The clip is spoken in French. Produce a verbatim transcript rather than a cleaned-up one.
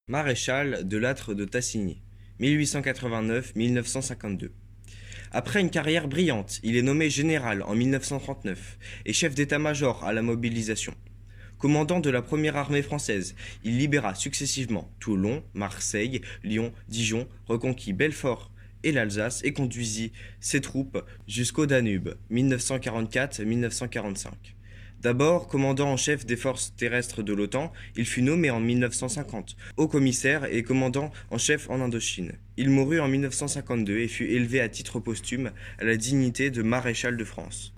Maréchal de Lattre de Tassigny, mille huit cent quatre-vingt-neuf à mille neuf cent cinquante-deux. Après une carrière brillante, il est nommé général en mille neuf cent trente-neuf et chef d'état-major à la mobilisation. Commandant de la première armée française, il libéra successivement Toulon, Marseille, Lyon, Dijon, reconquit Belfort et l'Alsace et conduisit ses troupes jusqu'au Danube, mille neuf cent quarante-quatre à mille neuf cent quarante-cinq. D'abord commandant en chef des forces terrestres de l'OTAN, il fut nommé en mille neuf cent cinquante haut commissaire et commandant en chef en Indochine. Il mourut en mille neuf cent cinquante-deux et fut élevé à titre posthume à la dignité de maréchal de France.